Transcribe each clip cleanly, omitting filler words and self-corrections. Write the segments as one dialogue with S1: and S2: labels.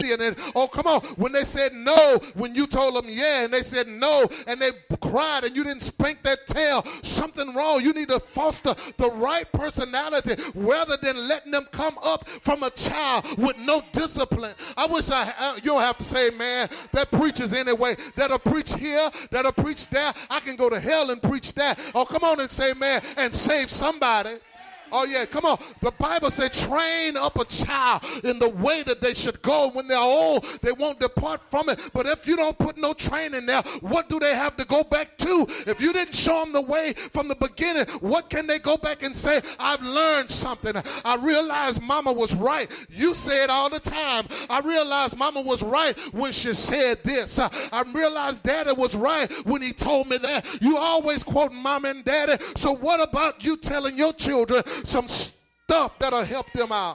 S1: in it. Oh, come on. When they said no, when you told them yeah, and they said no, and they cried, and you didn't spank that tail, something wrong. You need to foster the right personality rather than letting them come up from a child with no discipline. I wish you don't have to say, man, that preaches anyway. That'll preach here, that'll preach there. I can go to hell and preach that. Oh, come on and say, man, and save somebody. Oh, yeah, come on. The Bible said train up a child in the way that they should go. When they're old, they won't depart from it. But if you don't put no training there, what do they have to go back to? If you didn't show them the way from the beginning, what can they go back and say? I've learned something. I realized mama was right. You say it all the time. I realized mama was right when she said this. I realized daddy was right when he told me that. You always quote mama and daddy. So what about you telling your children some stuff that'll help them out?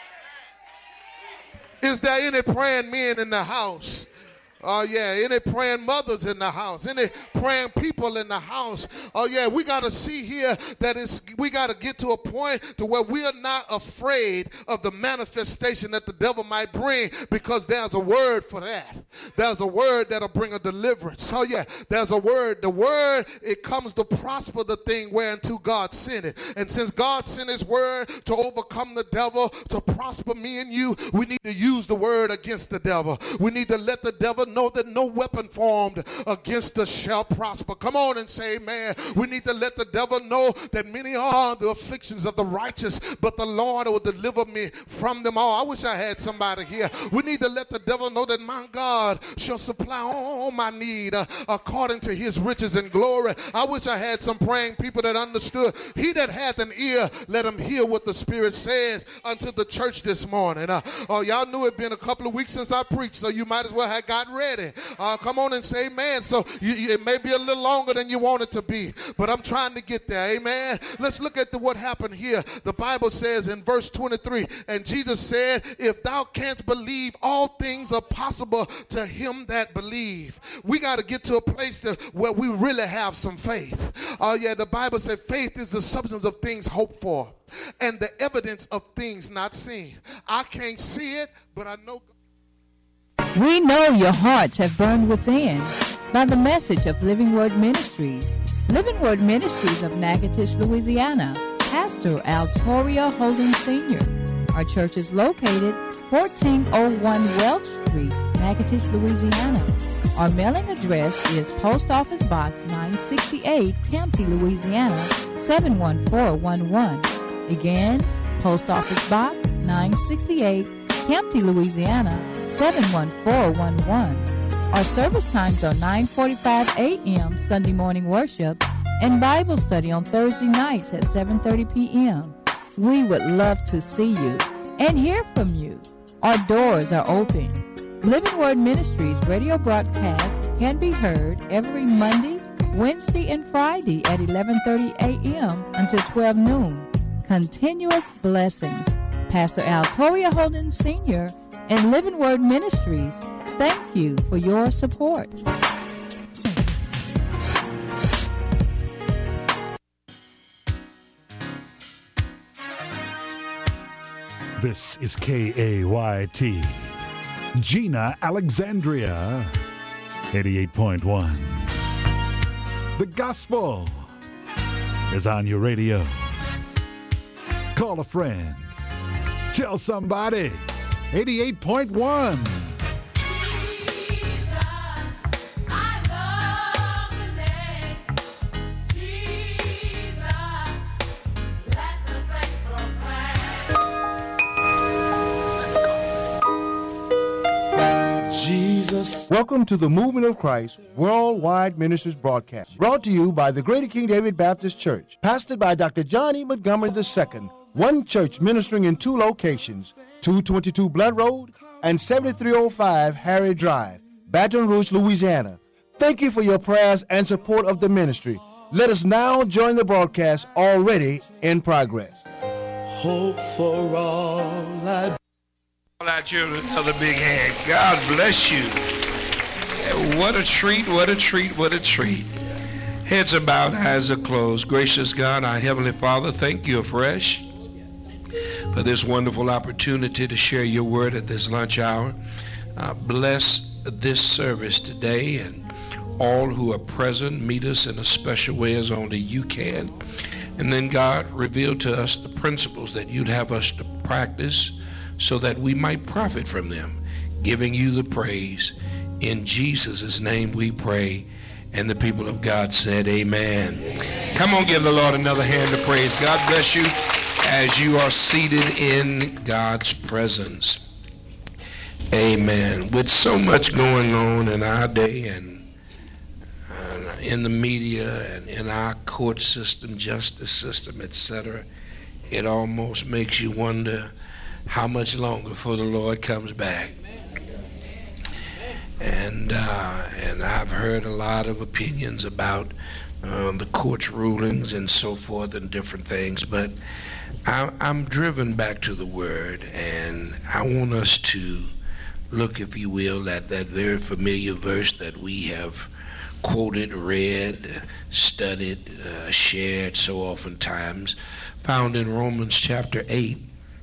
S1: Is there any praying men in the house? Oh, yeah, any praying mothers in the house, any praying people in the house. Oh, yeah, we got to see here that we got to get to a point to where we are not afraid of the manifestation that the devil might bring, because there's a word for that. There's a word that'll bring a deliverance. Oh, yeah, there's a word. The word, it comes to prosper the thing whereunto God sent it. And since God sent his word to overcome the devil, to prosper me and you, we need to use the word against the devil. We need to let the devil know that no weapon formed against us shall prosper. Come on and say amen. We need to let the devil know that many are the afflictions of the righteous, but the Lord will deliver me from them all. I wish I had somebody here. We need to let the devil know that my God shall supply all my need according to his riches and glory. I wish I had some praying people that understood. He that hath an ear, let him hear what the Spirit says unto the church this morning. Y'all knew it been a couple of weeks since I preached, so you might as well have gotten ready. Come on and say amen. So it may be a little longer than you want it to be, but I'm trying to get there. Amen. Let's look at what happened here. The Bible says in verse 23, and Jesus said, if thou canst believe, all things are possible to him that believe. We got to get to a place where we really have some faith. Yeah, the Bible said faith is the substance of things hoped for and the evidence of things not seen. I can't see it, but I know.
S2: We know your hearts have burned within by the message of Living Word Ministries. Living Word Ministries of Natchitoches, Louisiana. Pastor Altoria Holden Sr. Our church is located 1401 Welch Street, Natchitoches, Louisiana. Our mailing address is Post Office Box 968, Campty, Louisiana 71411. Again, Post Office Box 968, Campty, Louisiana 71411. Our service times are 9:45 a.m. Sunday morning worship and Bible study on Thursday nights at 7:30 p.m. We would love to see you and hear from you. Our doors are open. Living Word Ministries radio broadcast can be heard every Monday, Wednesday, and Friday at 11:30 a.m. until 12 noon. Continuous blessings. Pastor Altoria Holden Sr. and Living Word Ministries, thank you for your support.
S3: This is KAYT, Gina, Alexandria, 88.1. The gospel is on your radio. Call a friend. Tell somebody. 88.1.
S4: Welcome to the Movement of Christ Worldwide Ministries broadcast, brought to you by the Greater King David Baptist Church, pastored by Dr. John E. Montgomery II, one church ministering in two locations, 222 Blood Road and 7305 Harry Drive, Baton Rouge, Louisiana. Thank you for your prayers and support of the ministry. Let us now join the broadcast already in progress.
S5: Hope for all I
S6: All our children, another big hand. God bless you. What a treat, what a treat, what a treat. Heads are bowed, eyes are closed. Gracious God, our Heavenly Father, thank you afresh for this wonderful opportunity to share your word at this lunch hour. Bless this service today, and all who are present, meet us in a special way as only you can. And then, God, reveal to us the principles that you'd have us to practice so that we might profit from them, giving you the praise. In Jesus' name we pray. And the people of God said, amen. Come on, give the Lord another hand of praise. God bless you as you are seated in God's presence. Amen. With so much going on in our day and in the media and in our court system, justice system, etc., it almost makes you wonder how much longer before the Lord comes back. And I've heard a lot of opinions about the court's rulings and so forth and different things, but I'm driven back to the Word, and I want us to look, if you will, at that very familiar verse that we have quoted, read, studied, shared so oftentimes, found in Romans chapter 8,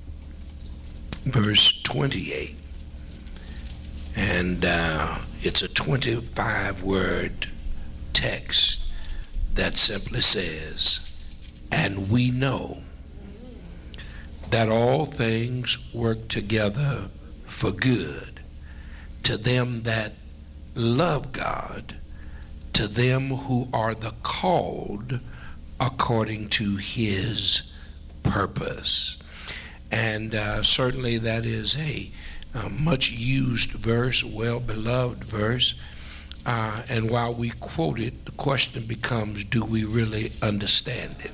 S6: verse 28. And it's a 25-word text that simply says, and we know that all things work together for good to them that love God, to them who are the called according to his purpose. And certainly that is a much used verse, well-beloved verse. And while we quote it, the question becomes, do we really understand it?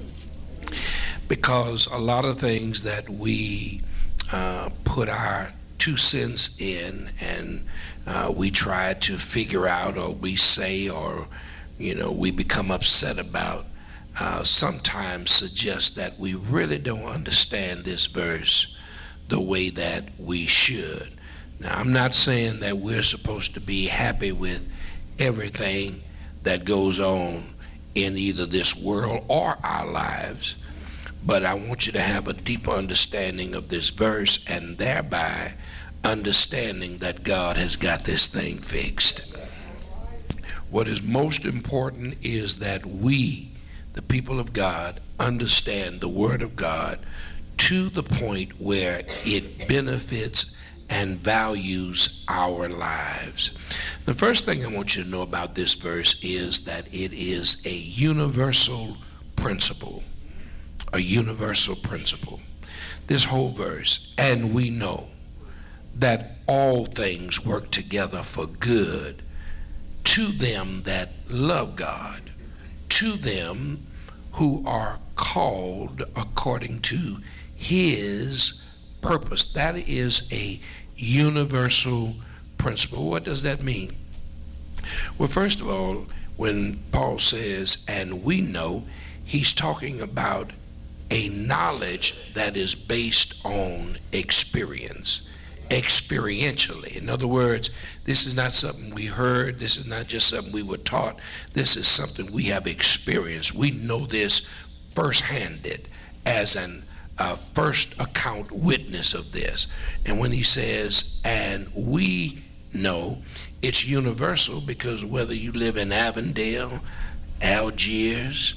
S6: Because a lot of things that we put our 2 cents in, and we try to figure out, or we say, or we become upset about, sometimes suggest that we really don't understand this verse the way that we should. Now, I'm not saying that we're supposed to be happy with everything that goes on in either this world or our lives, but I want you to have a deeper understanding of this verse, and thereby understanding that God has got this thing fixed. What is most important is that we, the people of God, understand the Word of God to the point where it benefits and values our lives. The first thing I want you to know about this verse is that it is a universal principle. A universal principle. This whole verse, and we know that all things work together for good to them that love God, to them who are called according to his purpose. That is a universal principle. What does that mean? Well, first of all, when Paul says, and we know, he's talking about a knowledge that is based on experience, experientially. In other words, this is not something we heard. This is not just something we were taught. This is something we have experienced. We know this first-handed as an first account witness of this. And when he says, and we know, it's universal, because whether you live in Avondale, Algiers,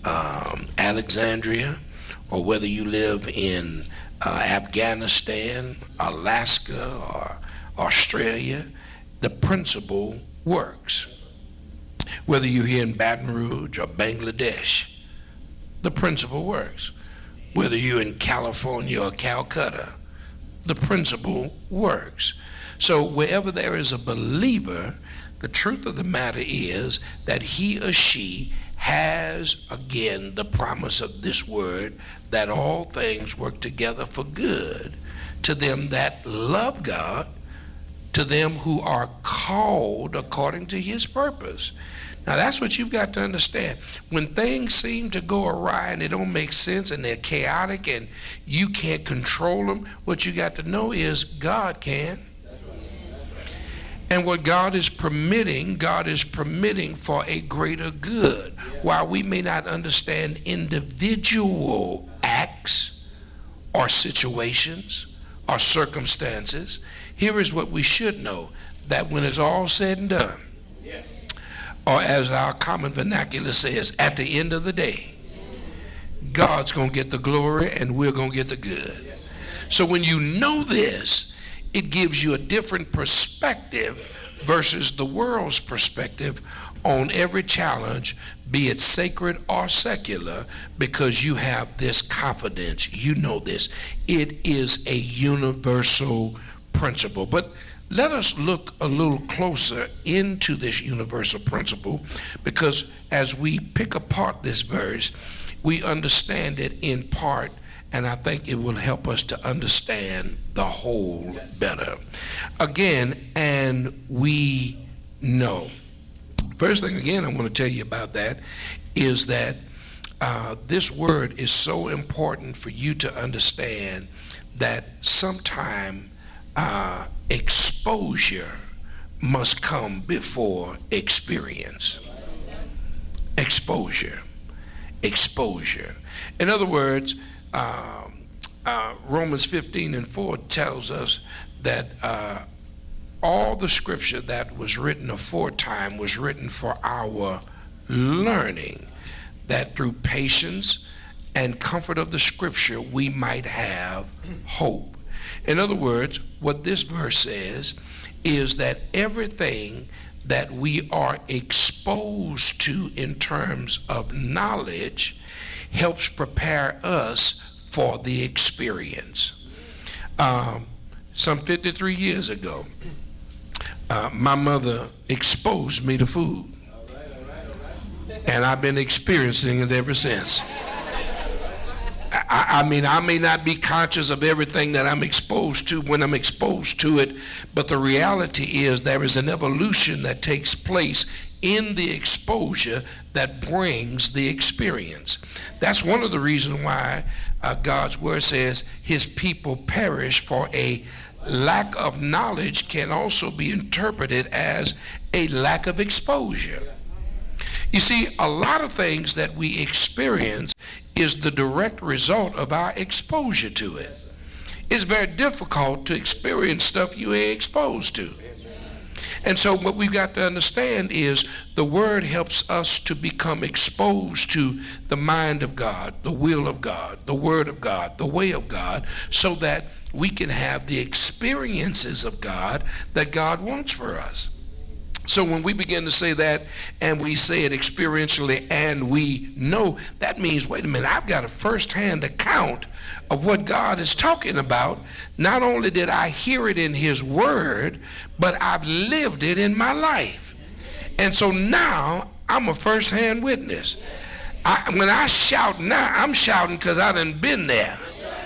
S6: Alexandria, or whether you live in Afghanistan, Alaska, or Australia, the principle works. Whether you're here in Baton Rouge or Bangladesh, the principle works. Whether you're in California or Calcutta, the principle works. So wherever there is a believer, the truth of the matter is that he or she has, again, the promise of this word, that all things work together for good to them that love God, to them who are called according to his purpose. Now that's what you've got to understand. When things seem to go awry and they don't make sense and they're chaotic and you can't control them, what you got to know is God can. And what God is permitting for a greater good. While we may not understand individual acts or situations or circumstances, Here is what we should know, that when it's all said and done, or as our common vernacular says, at the end of the day, God's going to get the glory and we're going to get the good. So when you know this, it gives you a different perspective versus the world's perspective on every challenge, be it sacred or secular, because you have this confidence. You know this. It is a universal principle. But let us look a little closer into this universal principle, because as we pick apart this verse, we understand it in part, and I think it will help us to understand the whole better. Again, and we know. First thing, again, I want to tell you about that is that this word is so important for you to understand that sometime exposure must come before experience. Exposure. In other words, Romans 15:4 tells us that all the scripture that was written aforetime was written for our learning, that through patience and comfort of the scripture we might have hope. In other words, what this verse says is that everything that we are exposed to in terms of knowledge helps prepare us for the experience. Some 53 years ago, my mother exposed me to food, and I've been experiencing it ever since. I mean, I may not be conscious of everything that I'm exposed to when I'm exposed to it, but the reality is there is an evolution that takes place in the exposure that brings the experience. That's one of the reasons why God's word says his people perish for a lack of knowledge, can also be interpreted as a lack of exposure. You see, a lot of things that we experience is the direct result of our exposure to it. It's very difficult to experience stuff you ain't exposed to. And so what we've got to understand is the word helps us to become exposed to the mind of God, the will of God, the word of God, the way of God, so that we can have the experiences of God that God wants for us. So when we begin to say that, and we say it experientially, and we know, that means, wait a minute, I've got a first-hand account of what God is talking about. Not only did I hear it in his word, but I've lived it in my life. And so now I'm a first-hand witness. When I shout now, I'm shouting because I done been there.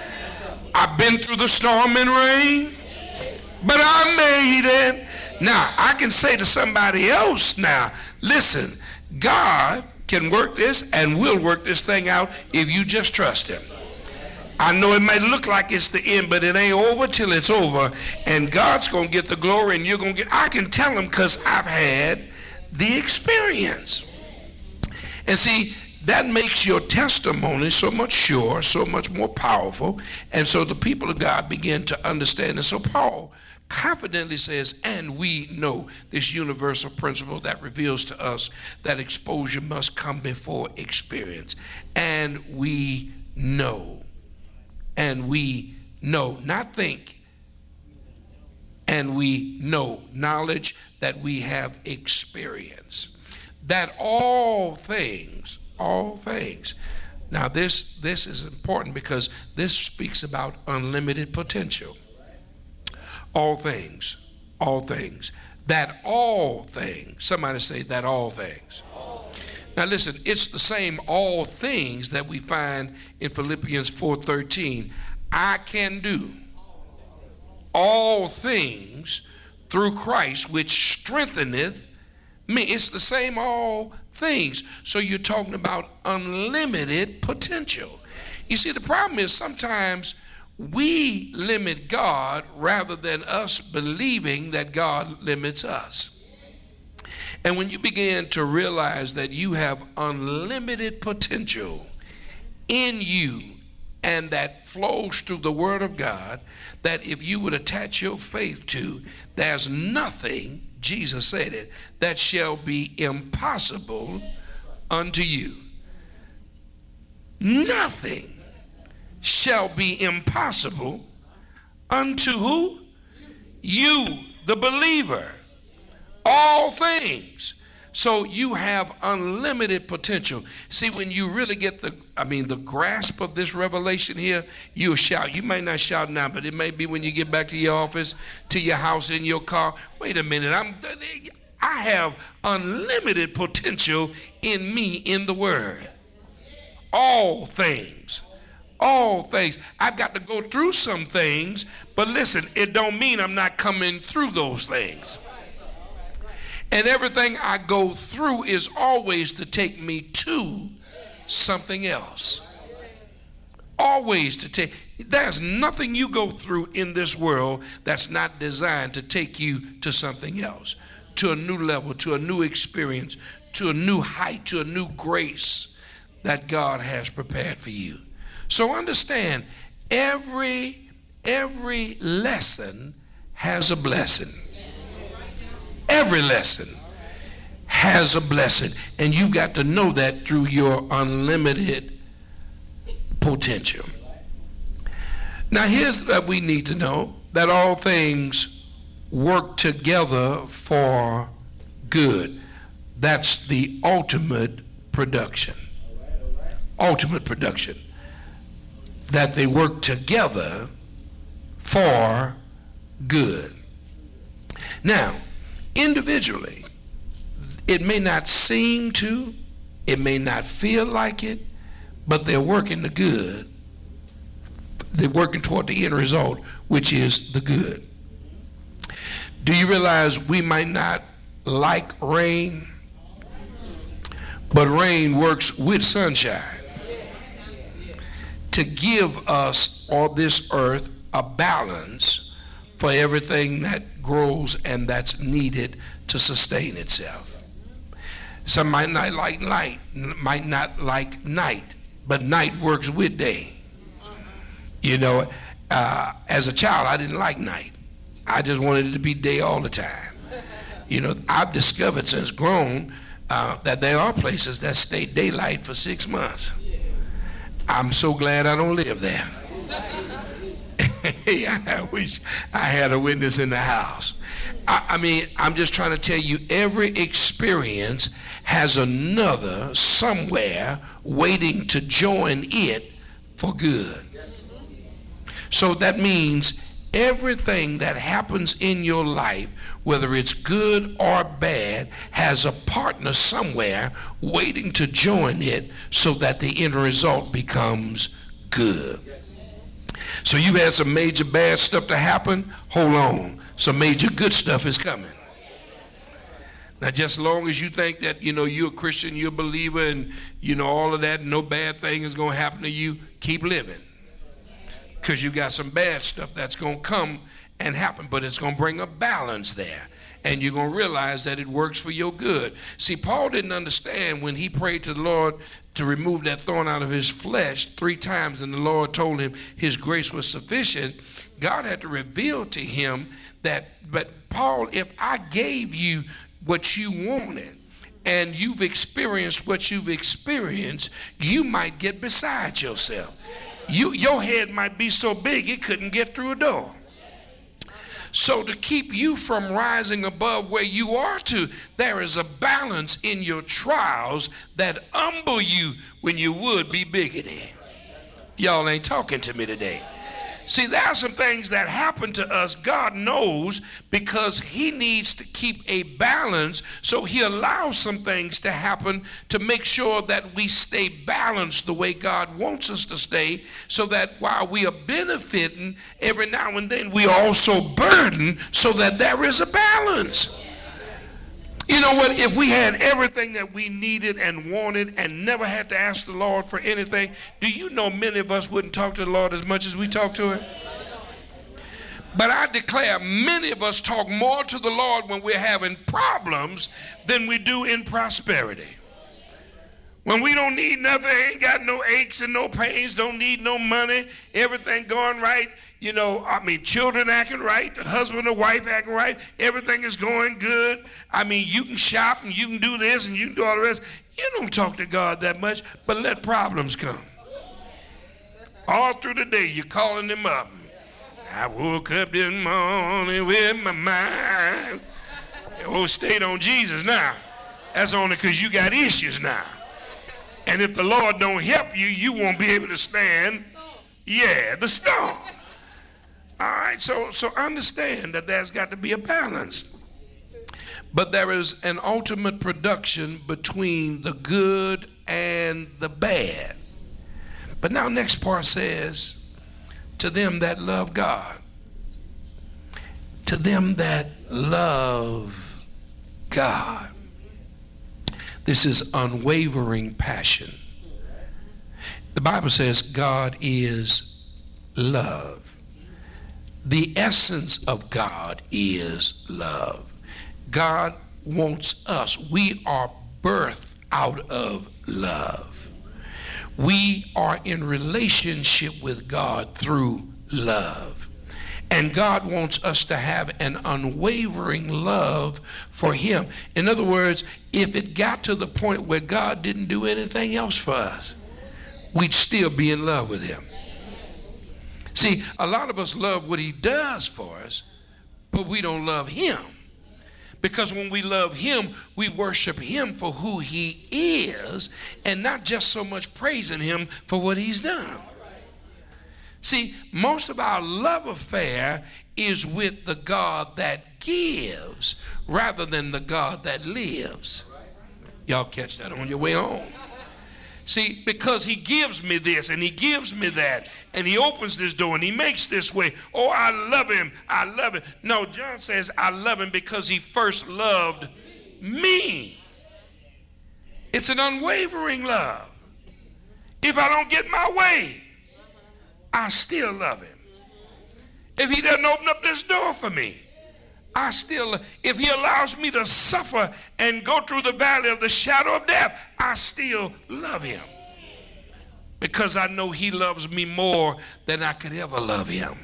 S6: I've been through the storm and rain, but I made it. Now, I can say to somebody else now, listen, God can work this and will work this thing out if you just trust him. I know it may look like it's the end, but it ain't over till it's over, and God's going to get the glory and you're going to get, I can tell him because I've had the experience. And see, that makes your testimony so much sure, so much more powerful, and so the people of God begin to understand. And so Paul confidently says, and we know this universal principle that reveals to us that exposure must come before experience. And we know, not think, and we know, knowledge that we have experience, that all things. Now this is important because this speaks about unlimited potential. All things, that all things, somebody say that all things. Now listen, it's the same all things that we find in Philippians 4:13. I can do all things through Christ which strengtheneth me. It's the same all things. So you're talking about unlimited potential. You see, the problem is sometimes we limit God rather than us believing that God limits us. And when you begin to realize that you have unlimited potential in you and that flows through the Word of God, that if you would attach your faith to, there's nothing, Jesus said it, that shall be impossible unto you. Nothing shall be impossible unto who? You, the believer. All things. So you have unlimited potential. See, when you really get the grasp of this revelation here, you'll shout. You may not shout now, but it may be when you get back to your office, to your house, in your car. Wait a minute, I have unlimited potential in me, in the Word. All things. All things. I've got to go through some things, but listen, it don't mean I'm not coming through those things. And everything I go through is always to take me to something else. Always to take. There's nothing you go through in this world that's not designed to take you to something else, to a new level, to a new experience, to a new height, to a new grace that God has prepared for you. So understand, every lesson has a blessing. Every lesson has a blessing, and you've got to know that through your unlimited potential. Now here's what we need to know, that all things work together for good. That's the ultimate production. Ultimate production. That they work together for good. Now, individually, it may not seem to, it may not feel like it, but they're working the good. They're working toward the end result, which is the good. Do you realize we might not like rain, but rain works with sunshine to give us, or this earth, a balance for everything that grows and that's needed to sustain itself. Some might not like light, might not like night, but night works with day. You know, as a child, I didn't like night. I just wanted it to be day all the time. You know, I've discovered since grown that there are places that stay daylight for 6 months. I'm so glad I don't live there. I wish I had a witness in the house. I mean, I'm just trying to tell you, every experience has another somewhere waiting to join it for good. So that means everything that happens in your life, whether it's good or bad, has a partner somewhere waiting to join it so that the end result becomes good. So you've had some major bad stuff to happen. Hold on. Some major good stuff is coming. Now, just as long as you think that, you know, you're a Christian, you're a believer, and, you know, all of that, no bad thing is going to happen to you, keep living. Because you got some bad stuff that's going to come and happen, but it's going to bring a balance there. And you're going to realize that it works for your good. See, Paul didn't understand when he prayed to the Lord to remove that thorn out of his flesh 3 times, and the Lord told him his grace was sufficient. God had to reveal to him that, but Paul, if I gave you what you wanted and you've experienced what you've experienced, you might get beside yourself. Your head might be so big it couldn't get through a door. So to keep you from rising above where you are to, there is a balance in your trials that humble you when you would be bigoted. Y'all ain't talking to me today. See, there are some things that happen to us, God knows, because he needs to keep a balance, so he allows some things to happen to make sure that we stay balanced the way God wants us to stay, so that while we are benefiting, every now and then we are also burdened, so that there is a balance. You know what? If we had everything that we needed and wanted and never had to ask the Lord for anything, do you know many of us wouldn't talk to the Lord as much as we talk to him? But I declare many of us talk more to the Lord when we're having problems than we do in prosperity. When we don't need nothing, ain't got no aches and no pains, don't need no money, everything going right, you know, I mean, children acting right, the husband or wife acting right, everything is going good. I mean, you can shop and you can do this and you can do all the rest. You don't talk to God that much, but let problems come. All through the day, you're calling him up. I woke up this morning with my mind. Oh, stayed on Jesus now. That's only because you got issues now. And if the Lord don't help you, you won't be able to stand, the storm. All right, so understand that there's got to be a balance. But there is an ultimate production between the good and the bad. But now next part says, to them that love God. To them that love God. This is unwavering passion. The Bible says God is love. The essence of God is love. God wants us. We are birthed out of love. We are in relationship with God through love. And God wants us to have an unwavering love for him. In other words, if it got to the point where God didn't do anything else for us, we'd still be in love with him. See, a lot of us love what he does for us, but we don't love him. Because when we love him, we worship him for who he is and not just so much praising him for what he's done. See, most of our love affair is with the God that gives rather than the God that lives. Y'all catch that on your way home. See, because he gives me this and he gives me that and he opens this door and he makes this way. Oh, I love him. I love him. No, John says I love him because he first loved me. It's an unwavering love. If I don't get my way, I still love him. If he doesn't open up this door for me, I still, if he allows me to suffer and go through the valley of the shadow of death, I still love him. Because I know he loves me more than I could ever love him.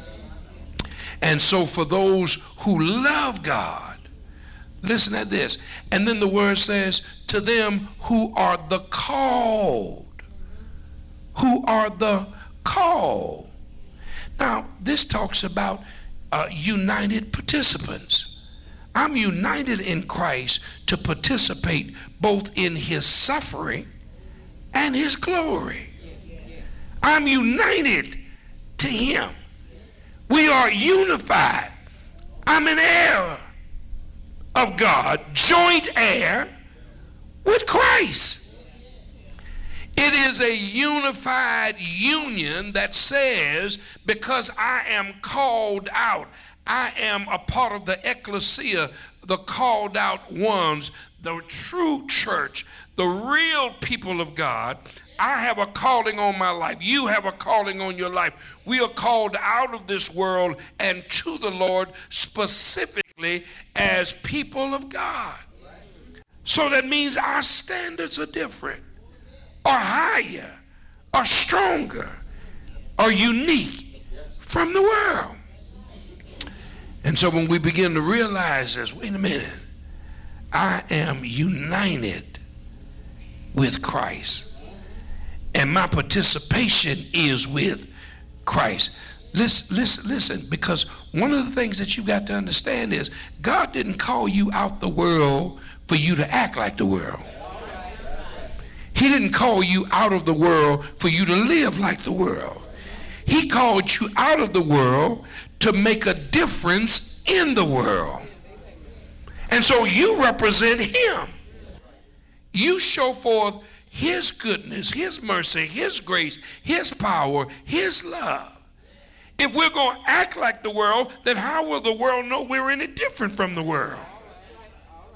S6: And so for those who love God, listen at this. And then the word says, to them who are the called. Who are the called. Now, this talks about united participants. I'm united in Christ to participate both in his suffering and his glory. I'm united to him. We are unified. I'm an heir of God, joint heir with Christ. It is a unified union that says, because I am called out, I am a part of the ecclesia, the called out ones, the true church, the real people of God. I have a calling on my life. You have a calling on your life. We are called out of this world and to the Lord specifically as people of God. So that means our standards are different, are higher, are stronger, are unique from the world. And so when we begin to realize this, wait a minute, I am united with Christ, and my participation is with Christ. Listen, because one of the things that you've got to understand is God didn't call you out the world for you to act like the world. He didn't call you out of the world for you to live like the world. He called you out of the world to make a difference in the world. And so you represent him. You show forth his goodness, his mercy, his grace, his power, his love. If we're going to act like the world, then how will the world know we're any different from the world?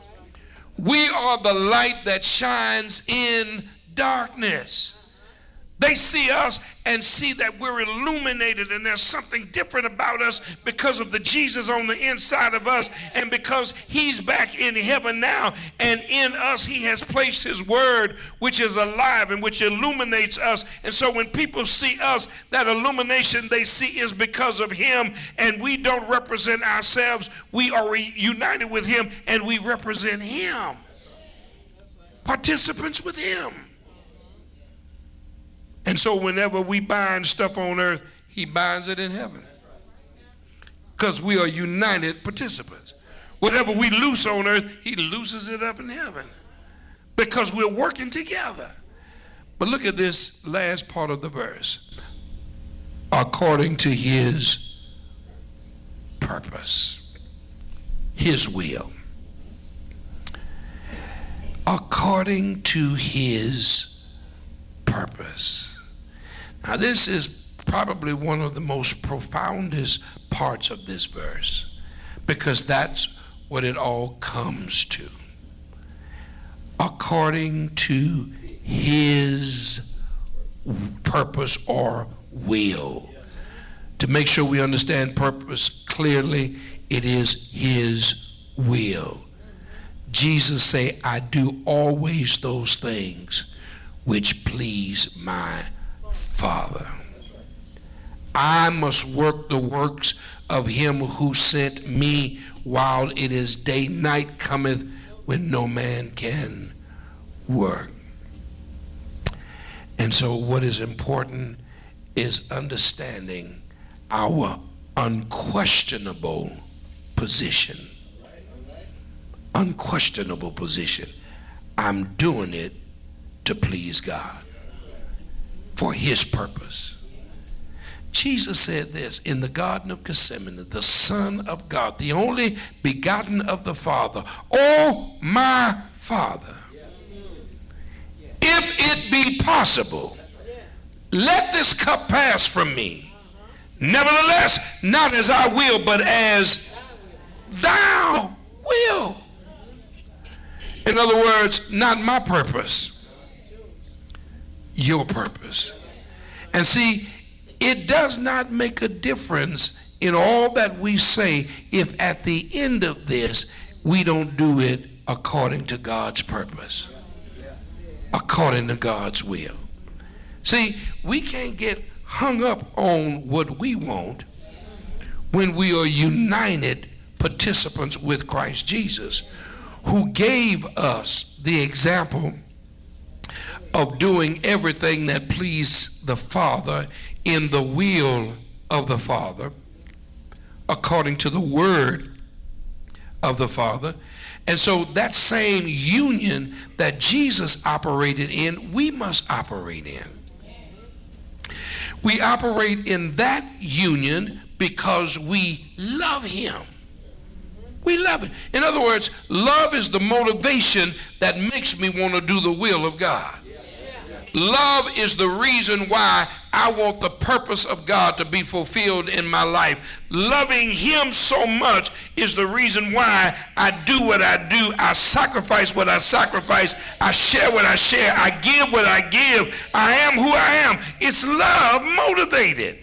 S6: We are the light that shines in darkness. They see us and see that we're illuminated and there's something different about us because of the Jesus on the inside of us, and because he's back in heaven now, and in us he has placed his word, which is alive and which illuminates us. And so when people see us, that illumination they see is because of him, and we don't represent ourselves. We are united with him and we represent him, participants with him. And so whenever we bind stuff on earth, he binds it in heaven, because we are united participants. Whatever we loose on earth, he looses it up in heaven, because we're working together. But look at this last part of the verse. According to his purpose, his will. According to his purpose. Now this is probably one of the most profoundest parts of this verse, because that's what it all comes to. According to his purpose or will. To make sure we understand purpose clearly, it is his will. Jesus say, I do always those things which please my Father. I must work the works of him who sent me while it is day. Night cometh when no man can work. And so what is important is understanding our unquestionable position. Unquestionable position. I'm doing it to please God, for his purpose. Jesus said this in the Garden of Gethsemane, the Son of God, the only begotten of the Father, oh my Father, if it be possible, let this cup pass from me. Nevertheless, not as I will, but as thou will. In other words, not my purpose, your purpose. And see, it does not make a difference in all that we say if at the end of this we don't do it according to God's purpose, according to God's will. See, we can't get hung up on what we want when we are united participants with Christ Jesus, who gave us the example of doing everything that pleased the Father in the will of the Father, according to the word of the Father. And so that same union that Jesus operated in, we must operate in. We operate in that union because we love him. We love him. In other words, love is the motivation that makes me want to do the will of God. Love is the reason why I want the purpose of God to be fulfilled in my life. Loving him so much is the reason why I do what I do. I sacrifice what I sacrifice. I share what I share. I give what I give. I am who I am. It's love motivated.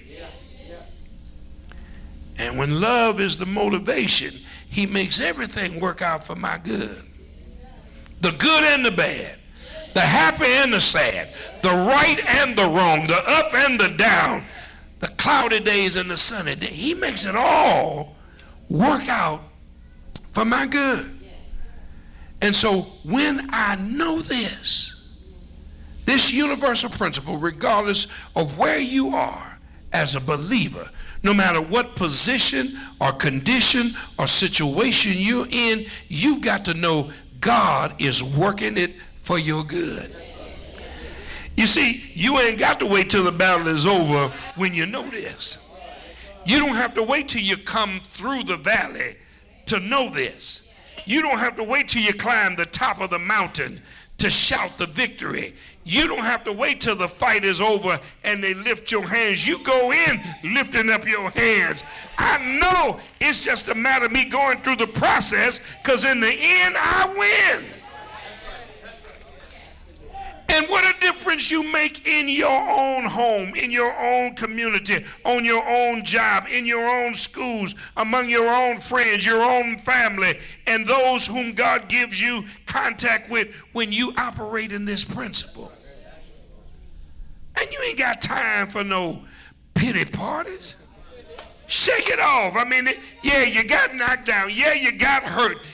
S6: And when love is the motivation, he makes everything work out for my good. The good and the bad. The happy and the sad, the right and the wrong, the up and the down, the cloudy days and the sunny days. He makes it all work out for my good. And so when I know this universal principle, regardless of where you are as a believer, no matter what position or condition or situation you're in, you've got to know God is working it for your good. You see, you ain't got to wait till the battle is over when you know this. You don't have to wait till you come through the valley to know this. You don't have to wait till you climb the top of the mountain to shout the victory. You don't have to wait till the fight is over and they lift your hands. You go in lifting up your hands. I know it's just a matter of me going through the process, because in the end I win. And what a difference you make in your own home, in your own community, on your own job, in your own schools, among your own friends, your own family, and those whom God gives you contact with when you operate in this principle. And you ain't got time for no pity parties. Shake it off. I mean, yeah, you got knocked down. Yeah, you got hurt.